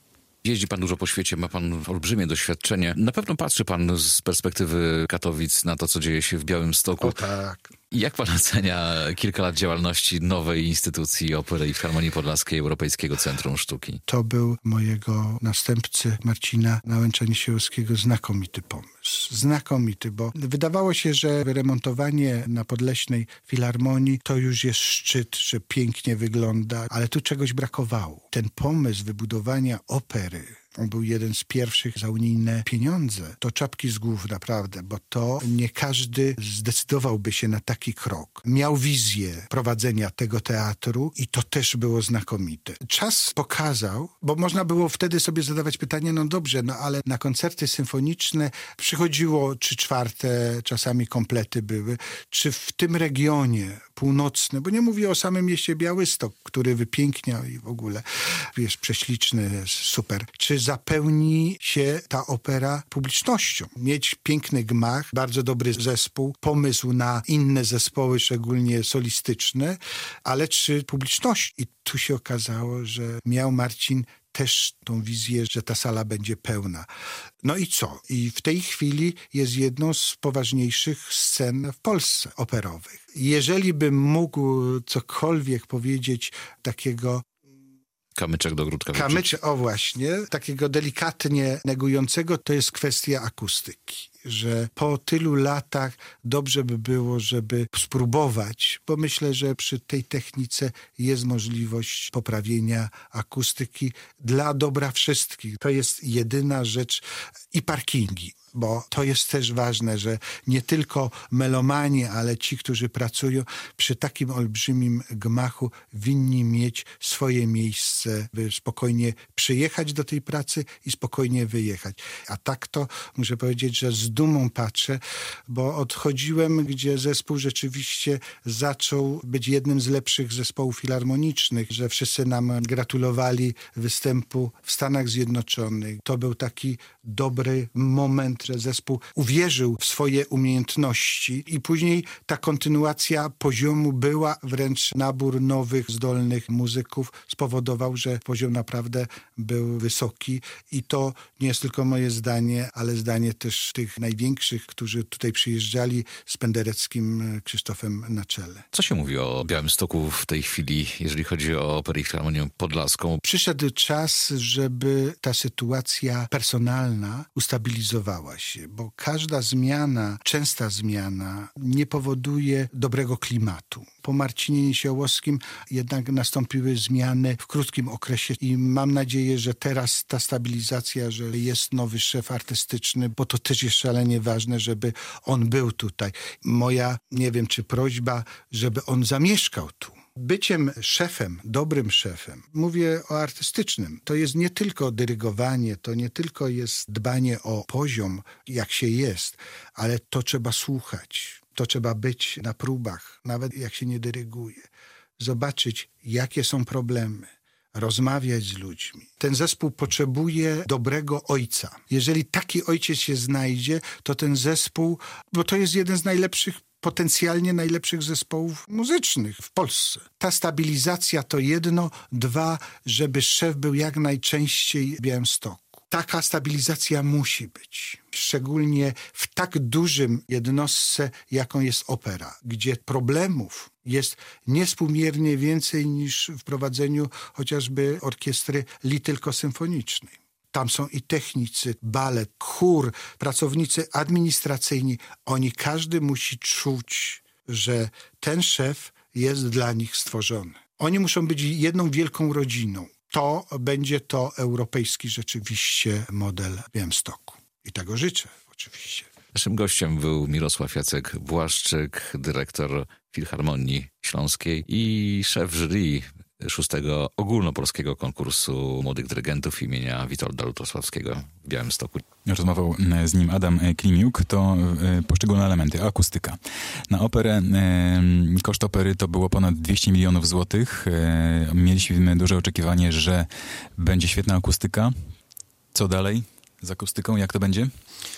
O: Jeździ pan dużo po świecie, ma pan olbrzymie doświadczenie. Na pewno patrzy pan z perspektywy Katowic na to, co dzieje się w Białymstoku.
C: O tak.
O: Jak pan ocenia kilka lat działalności nowej instytucji Opery i Filharmonii Podlaskiej Europejskiego Centrum Sztuki?
P: To był mojego następcy Marcina Nałęcza-Niesiołowskiego znakomity pomysł. Znakomity, bo wydawało się, że wyremontowanie na Podleśnej Filharmonii to już jest szczyt, że pięknie wygląda, ale tu czegoś brakowało. Ten pomysł wybudowania opery, on był jeden z pierwszych za unijne pieniądze. To czapki z głów naprawdę, bo to nie każdy zdecydowałby się na taki krok. Miał wizję prowadzenia tego teatru i to też było znakomite. Czas pokazał, bo można było wtedy sobie zadawać pytanie, no dobrze, no ale na koncerty symfoniczne przychodziło trzy czwarte, czasami komplety były. Czy w tym regionie północnym, bo nie mówię o samym mieście Białystok, który wypiękniał i w ogóle jest prześliczny, super. Czy zapełni się ta opera publicznością? Mieć piękny gmach, bardzo dobry zespół, pomysł na inne zespoły, szczególnie solistyczne, ale czy publiczność? I tu się okazało, że miał Marcin też tą wizję, że ta sala będzie pełna. No i co? I w tej chwili jest jedną z poważniejszych scen w Polsce operowych. Jeżeli bym mógł cokolwiek powiedzieć takiego...
O: Kamyczek do ogródka wrzucić.
P: Kamyczek, o właśnie, takiego delikatnie negującego, to jest kwestia akustyki. Że po tylu latach dobrze by było, żeby spróbować, bo myślę, że przy tej technice jest możliwość poprawienia akustyki dla dobra wszystkich. To jest jedyna rzecz. I parkingi, bo to jest też ważne, że nie tylko melomani, ale ci, którzy pracują przy takim olbrzymim gmachu, winni mieć swoje miejsce, by spokojnie przyjechać do tej pracy i spokojnie wyjechać. A tak to muszę powiedzieć, że z dumą patrzę, bo odchodziłem, gdzie zespół rzeczywiście zaczął być jednym z lepszych zespołów filharmonicznych, że wszyscy nam gratulowali występu w Stanach Zjednoczonych. To był taki dobry moment, że zespół uwierzył w swoje umiejętności i później ta kontynuacja poziomu była, wręcz nabór nowych, zdolnych muzyków spowodował, że poziom naprawdę był wysoki i to nie jest tylko moje zdanie, ale zdanie też tych największych, którzy tutaj przyjeżdżali z Pendereckim Krzysztofem na czele.
O: Co się mówi o Białymstoku w tej chwili, jeżeli chodzi o Operę i Filharmonię Podlaską?
P: Przyszedł czas, żeby ta sytuacja personalna ustabilizowała się, bo każda zmiana, częsta zmiana nie powoduje dobrego klimatu. Po Marcinie Niesiołowskim jednak nastąpiły zmiany w krótkim okresie i mam nadzieję, że teraz ta stabilizacja, że jest nowy szef artystyczny, bo to też jest szalenie ważne, żeby on był tutaj. Moja, nie wiem czy prośba, żeby on zamieszkał tu. Byciem szefem, dobrym szefem, mówię o artystycznym, to jest nie tylko dyrygowanie, to nie tylko jest dbanie o poziom, jak się jest, ale to trzeba słuchać, to trzeba być na próbach, nawet jak się nie dyryguje, zobaczyć, jakie są problemy, rozmawiać z ludźmi. Ten zespół potrzebuje dobrego ojca. Jeżeli taki ojciec się znajdzie, to ten zespół, bo to jest jeden z najlepszych, potencjalnie najlepszych zespołów muzycznych w Polsce. Ta stabilizacja to jedno, dwa, żeby szef był jak najczęściej w Białymstoku. Taka stabilizacja musi być. Szczególnie w tak dużym jednostce, jaką jest opera, gdzie problemów jest niewspółmiernie więcej niż w prowadzeniu chociażby orkiestry li tylko symfonicznej. Tam są i technicy, balet, chór, pracownicy administracyjni. Oni, każdy musi czuć, że ten szef jest dla nich stworzony. Oni muszą być jedną wielką rodziną. To będzie to europejski rzeczywiście model Białymstoku. I tego życzę oczywiście.
O: Naszym gościem był Mirosław Jacek Błaszczyk, dyrektor Filharmonii Śląskiej i szef jury szóstego ogólnopolskiego konkursu młodych dyrygentów imienia Witolda Lutosławskiego w Białymstoku.
A: Rozmawiał z nim Adam Klimiuk. To poszczególne elementy. Akustyka. Na operę, koszt opery to było ponad dwieście milionów złotych. Mieliśmy duże oczekiwanie, że będzie świetna akustyka. Co dalej z akustyką? Jak to będzie?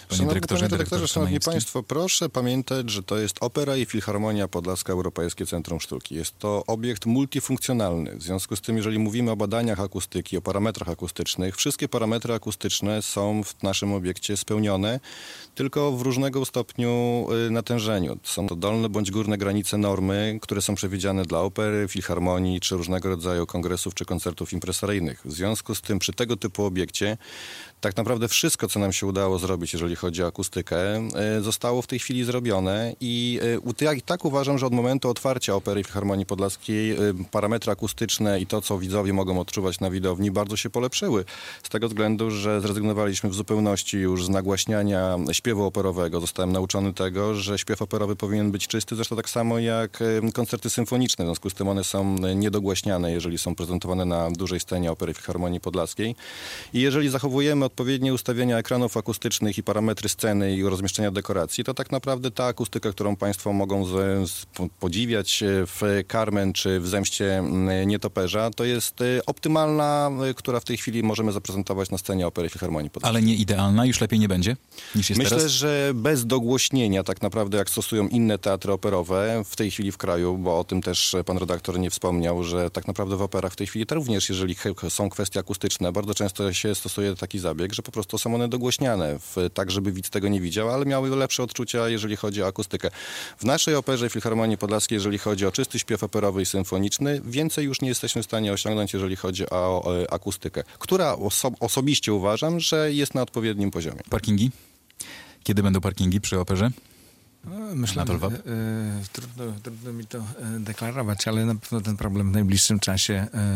A: Panie dyrektorze,
B: panie
A: dyrektor
B: redaktorze, szanowni
A: Szanajewski.
B: państwo, proszę pamiętać, że to jest Opera i Filharmonia Podlaska Europejskie Centrum Sztuki. Jest to obiekt multifunkcjonalny. W związku z tym, jeżeli mówimy o badaniach akustyki, o parametrach akustycznych, wszystkie parametry akustyczne są w naszym obiekcie spełnione, tylko w różnego stopniu natężeniu. Są to dolne bądź górne granice normy, które są przewidziane dla opery, filharmonii, czy różnego rodzaju kongresów, czy koncertów impresaryjnych. W związku z tym, przy tego typu obiekcie, tak naprawdę wszystko, co nam się udało zrobić, jeżeli chodzi o akustykę, zostało w tej chwili zrobione i tak, tak uważam, że od momentu otwarcia Opery i Filharmonii Podlaskiej parametry akustyczne i to, co widzowie mogą odczuwać na widowni, bardzo się polepszyły. Z tego względu, że zrezygnowaliśmy w zupełności już z nagłaśniania śpiewu operowego. Zostałem nauczony tego, że śpiew operowy powinien być czysty, zresztą tak samo jak koncerty symfoniczne. W związku z tym one są niedogłaśniane, jeżeli są prezentowane na dużej scenie Opery i Filharmonii Podlaskiej. I jeżeli zachowujemy odpowiednie ustawienia ekranów akustycznych i parametry sceny i rozmieszczenia dekoracji, to tak naprawdę ta akustyka, którą państwo mogą z, z, podziwiać w Carmen czy w Zemście Nietoperza, to jest optymalna, która w tej chwili możemy zaprezentować na scenie Opery Filharmonii Podlaskiej.
A: Ale nie idealna? Już lepiej nie będzie niż jest
B: Myślę,
A: teraz?
B: że bez dogłośnienia tak naprawdę, jak stosują inne teatry operowe w tej chwili w kraju, bo o tym też pan redaktor nie wspomniał, że tak naprawdę w operach w tej chwili to również, jeżeli są kwestie akustyczne, bardzo często się stosuje taki zabieg, że po prostu są one dogłośniane, w, tak żeby widz tego nie widział, ale miały lepsze odczucia, jeżeli chodzi o akustykę. W naszej Operze Filharmonii Podlaskiej, jeżeli chodzi o czysty śpiew operowy i symfoniczny, więcej już nie jesteśmy w stanie osiągnąć, jeżeli chodzi o, o akustykę, która oso- osobiście uważam, że jest na odpowiednim poziomie.
A: Parkingi? Kiedy będą parkingi przy operze?
E: Myślę, że e, trudno, trudno mi to e, deklarować, ale na pewno ten problem w najbliższym czasie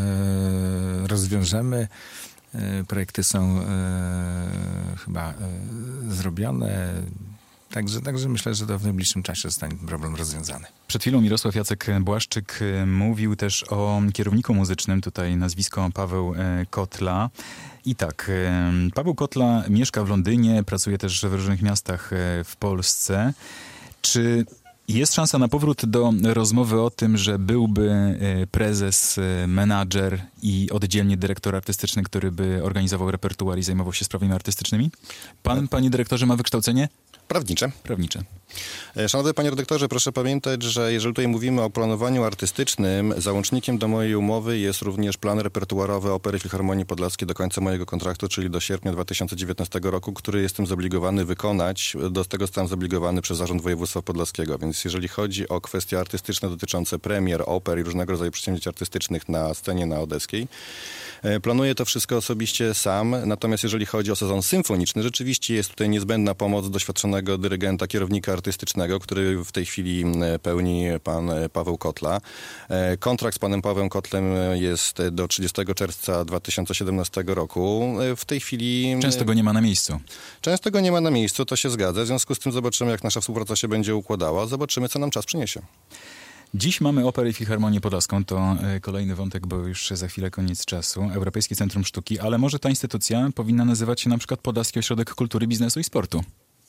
E: e, rozwiążemy. E, projekty są e, chyba e, zrobione. Także, także myślę, że to w najbliższym czasie zostanie ten problem rozwiązany.
A: Przed chwilą Mirosław Jacek Błaszczyk mówił też o kierowniku muzycznym, tutaj nazwisko Paweł Kotla. I tak, Paweł Kotla mieszka w Londynie, pracuje też w różnych miastach w Polsce. Czy jest szansa na powrót do rozmowy o tym, że byłby prezes, menadżer i oddzielnie dyrektor artystyczny, który by organizował repertuar i zajmował się sprawami artystycznymi? Pan, panie dyrektorze, ma wykształcenie?
B: Prawnicze.
A: Prawnicze.
B: Szanowny panie redaktorze, proszę pamiętać, że jeżeli tutaj mówimy o planowaniu artystycznym, załącznikiem do mojej umowy jest również plan repertuarowy Opery Filharmonii Podlaskiej do końca mojego kontraktu, czyli do sierpnia dwa tysiące dziewiętnastego roku, który jestem zobligowany wykonać. Do tego zostałem zobligowany przez Zarząd Województwa Podlaskiego. Więc jeżeli chodzi o kwestie artystyczne dotyczące premier, oper i różnego rodzaju przedsięwzięć artystycznych na scenie naodeskiej, planuję to wszystko osobiście sam. Natomiast jeżeli chodzi o sezon symfoniczny, rzeczywiście jest tutaj niezbędna pomoc doświadczonego dyrygenta, kierownika artystycznego, który w tej chwili pełni pan Paweł Kotla. Kontrakt z panem Pawłem Kotlem jest do trzydziestego czerwca dwa tysiące siedemnastego roku. W tej chwili...
A: Często go nie ma na miejscu.
B: Często go nie ma na miejscu, to się zgadza. W związku z tym zobaczymy, jak nasza współpraca się będzie układała. Zobaczymy, co nam czas przyniesie.
A: Dziś mamy Operę i Filharmonię Podlaską, to kolejny wątek, bo już za chwilę koniec czasu. Europejskie Centrum Sztuki, ale może ta instytucja powinna nazywać się na przykład Podlaski Ośrodek Kultury, Biznesu i Sportu.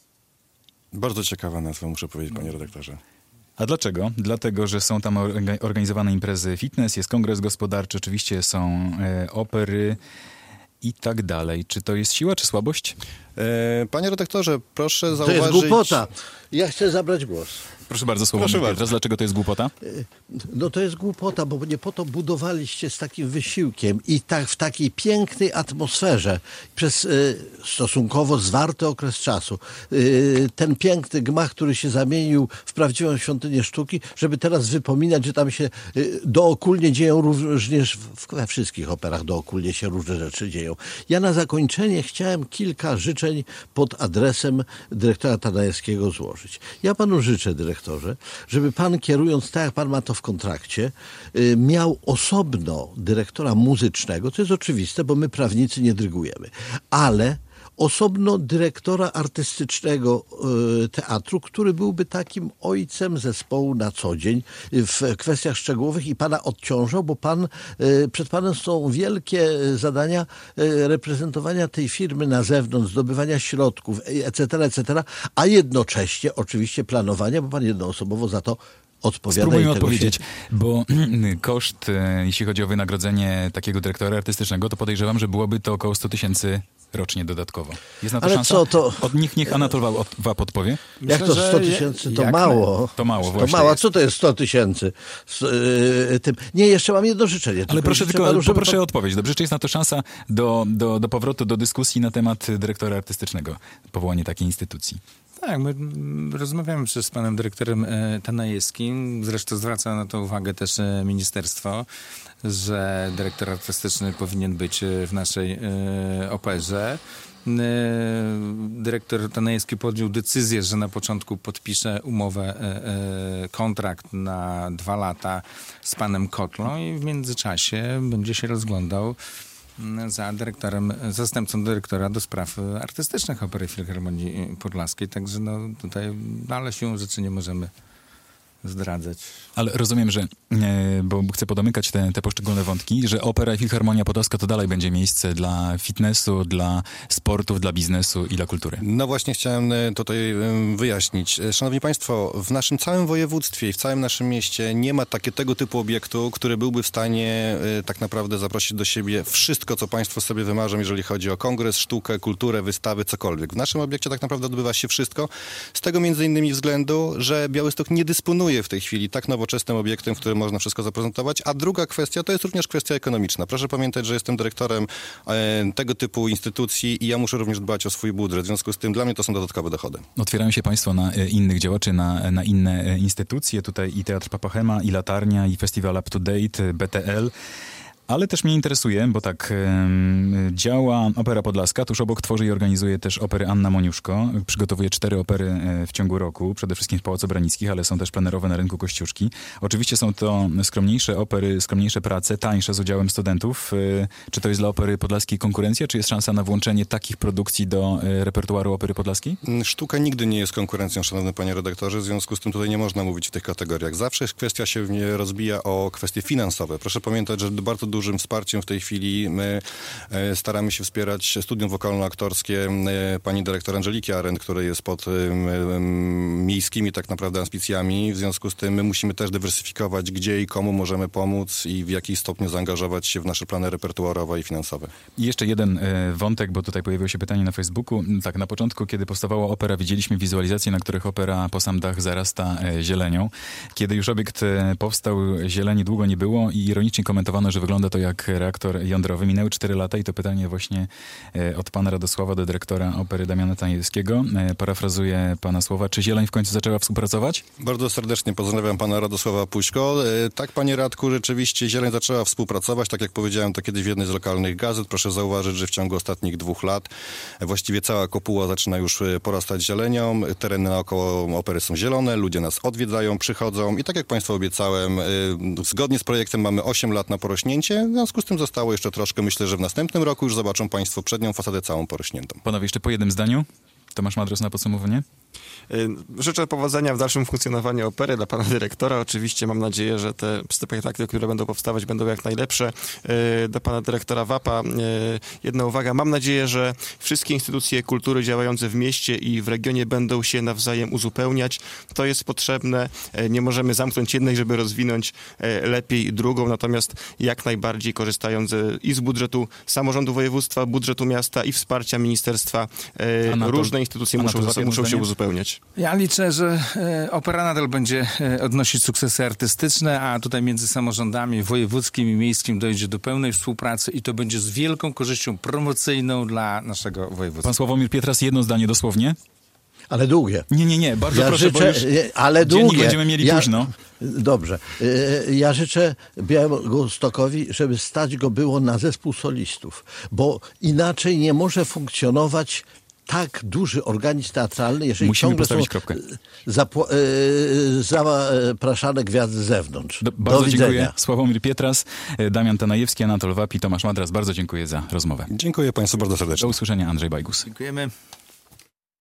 B: Bardzo ciekawa nazwa, muszę powiedzieć, panie redaktorze.
A: A dlaczego? Dlatego, że są tam organizowane imprezy fitness, jest kongres gospodarczy, oczywiście są e, opery i tak dalej. Czy to jest siła, czy słabość?
B: E, panie redaktorze, proszę zauważyć...
C: To jest głupota. Ja chcę zabrać głos.
A: Proszę bardzo, słowo Piotr. Dlaczego to jest głupota?
C: No to jest głupota, bo nie po to budowaliście z takim wysiłkiem i tak w takiej pięknej atmosferze przez y, stosunkowo zwarty okres czasu. Y, ten piękny gmach, który się zamienił w prawdziwą świątynię sztuki, żeby teraz wypominać, że tam się y, dookulnie dzieją również, w, we wszystkich operach dookulnie się różne rzeczy dzieją. Ja na zakończenie chciałem kilka życzeń pod adresem dyrektora Tanajewskiego złożyć. Ja panu życzę, dyrektorze, żeby pan, kierując tak, jak pan ma to w kontrakcie, y, miał osobno dyrektora muzycznego, to jest oczywiste, bo my prawnicy nie dyrygujemy, ale osobno dyrektora artystycznego y, teatru, który byłby takim ojcem zespołu na co dzień w kwestiach szczegółowych i pana odciążał, bo pan, y, przed panem są wielkie zadania y, reprezentowania tej firmy na zewnątrz, zdobywania środków, et cetera, et cetera, a jednocześnie oczywiście planowania, bo pan jednoosobowo za to odpowiada.
A: Spróbujmy
C: i tego
A: odpowiedzieć,
C: się...
A: bo koszt, jeśli chodzi o wynagrodzenie takiego dyrektora artystycznego, to podejrzewam, że byłoby to około sto tysięcy rocznie dodatkowo. Jest na to
C: Ale
A: szansa?
C: co to?
A: Od nich niech Anatol Wap odpowie.
C: Jak to sto tysięcy? To mało.
A: To mało,
C: To
A: właśnie.
C: mało. A
A: jest.
C: co to jest sto tysięcy? Tym... Nie, jeszcze mam jedno życzenie.
A: Ale proszę tylko,
C: panu, żeby
A: poproszę
C: to...
A: o odpowiedź. Dobrze, czy jest na to szansa do, do, do powrotu do dyskusji na temat dyrektora artystycznego, powołanie takiej instytucji?
E: Tak, my rozmawiamy przecież z panem dyrektorem Tanajewskim. Zresztą zwraca na to uwagę też ministerstwo, że dyrektor artystyczny powinien być w naszej operze. Dyrektor Tanajewski podjął decyzję, że na początku podpisze umowę, kontrakt na dwa lata z panem Kotlą i w międzyczasie będzie się rozglądał za dyrektorem, zastępcą dyrektora do spraw artystycznych Opery Filharmonii Podlaskiej. Także no tutaj, ale siłą rzeczy nie możemy zdradzać.
A: Ale rozumiem, że, bo chcę podomykać te, te poszczególne wątki, że Opera i Filharmonia Podlaska to dalej będzie miejsce dla fitnessu, dla sportów, dla biznesu i dla kultury.
B: No właśnie chciałem tutaj wyjaśnić. Szanowni Państwo, w naszym całym województwie i w całym naszym mieście nie ma takiego tego typu obiektu, który byłby w stanie tak naprawdę zaprosić do siebie wszystko, co Państwo sobie wymarzą, jeżeli chodzi o kongres, sztukę, kulturę, wystawy, cokolwiek. W naszym obiekcie tak naprawdę odbywa się wszystko. Z tego między innymi względu, że Białystok nie dysponuje w tej chwili tak nowoczesnym obiektem, w którym można wszystko zaprezentować. A druga kwestia to jest również kwestia ekonomiczna. Proszę pamiętać, że jestem dyrektorem e, tego typu instytucji i ja muszę również dbać o swój budżet. W związku z tym dla mnie to są dodatkowe dochody.
A: Otwierają się Państwo na e, innych działaczy, na, na inne e, instytucje. Tutaj i Teatr Papachema, i Latarnia, i Festiwal Up to Date, B T L. Ale też mnie interesuje, bo tak um, działa Opera Podlaska, tuż obok tworzy i organizuje też opery Anna Moniuszko. Przygotowuje cztery opery e, w ciągu roku, przede wszystkim w Pałacu Branickich, ale są też plenerowe na rynku Kościuszki. Oczywiście są to skromniejsze opery, skromniejsze prace, tańsze z udziałem studentów. E, czy to jest dla Opery Podlaskiej konkurencja, czy jest szansa na włączenie takich produkcji do e, repertuaru Opery Podlaskiej?
B: Sztuka nigdy nie jest konkurencją, szanowny panie redaktorze, w związku z tym tutaj nie można mówić w tych kategoriach. Zawsze kwestia się rozbija o kwestie finansowe. Proszę pamiętać, że bardzo dużym wsparciem w tej chwili my e, staramy się wspierać studium wokalno-aktorskie e, pani dyrektor Angeliki Arendt, które jest pod e, e, miejskimi tak naprawdę auspicjami. W związku z tym my musimy też dywersyfikować, gdzie i komu możemy pomóc i w jakim stopniu zaangażować się w nasze plany repertuarowe i finansowe.
A: I jeszcze jeden e, wątek, bo tutaj pojawiło się pytanie na Facebooku. Tak, na początku, kiedy powstawała opera, widzieliśmy wizualizacje, na których opera po sam dach zarasta e, zielenią. Kiedy już obiekt e, powstał, zieleni długo nie było i ironicznie komentowano, że wygląda to jak reaktor jądrowy. Minęły cztery lata i to pytanie właśnie e, od pana Radosława do dyrektora Opery Damiana Tanajewskiego. E, parafrazuję pana słowa. Czy zieleń w końcu zaczęła współpracować?
B: Bardzo serdecznie pozdrawiam pana Radosława Puśko. E, tak, panie Radku, rzeczywiście zieleń zaczęła współpracować. Tak jak powiedziałem to kiedyś w jednej z lokalnych gazet. Proszę zauważyć, że w ciągu ostatnich dwóch lat e, właściwie cała kopuła zaczyna już e, porastać zielenią. Tereny naokoło opery są zielone, ludzie nas odwiedzają, przychodzą i tak jak państwu obiecałem, e, zgodnie z projektem mamy osiem lat na porośnięcie. W związku z tym zostało jeszcze troszkę. Myślę, że w następnym roku już zobaczą państwo przednią fasadę całą porośniętą.
A: Panowie, jeszcze po jednym zdaniu. Tomasz Madros na podsumowanie.
D: Życzę powodzenia w dalszym funkcjonowaniu opery dla pana dyrektora. Oczywiście mam nadzieję, że te spektakle, które będą powstawać, będą jak najlepsze. Do pana dyrektora Wapa jedna uwaga. Mam nadzieję, że wszystkie instytucje kultury działające w mieście i w regionie będą się nawzajem uzupełniać. To jest potrzebne. Nie możemy zamknąć jednej, żeby rozwinąć lepiej drugą. Natomiast jak najbardziej korzystając i z budżetu samorządu województwa, budżetu miasta i wsparcia ministerstwa, Anatol, różne instytucje muszą, muszą się uzupełniać.
E: Ja liczę, że e, opera nadal będzie e, odnosić sukcesy artystyczne, a tutaj między samorządami wojewódzkim i miejskim dojdzie do pełnej współpracy i to będzie z wielką korzyścią promocyjną dla naszego województwa.
A: Pan Sławomir Pietras, jedno zdanie dosłownie.
C: Ale długie.
A: Nie, nie, nie, bardzo
C: ja
A: proszę,
C: życzę,
A: bo już
C: ale długie.
A: będziemy mieli
C: ja,
A: późno.
C: Dobrze. Ja życzę Białegostokowi, żeby stać go było na zespół solistów, bo inaczej nie może funkcjonować tak duży organizm teatralny, jeżeli
A: Musimy
C: ciągle
A: postawić
C: są
A: kropkę.
C: Zapło- yy, zapraszane gwiazdy z zewnątrz.
A: Do,
C: Do
A: bardzo
C: widzenia.
A: dziękuję. Sławomir Pietras, Damian Tanajewski, Anatol Wap i Tomasz Madras. Bardzo dziękuję za rozmowę.
B: Dziękuję państwu bardzo serdecznie.
A: Do usłyszenia, Andrzej Bajgus.
E: Dziękujemy.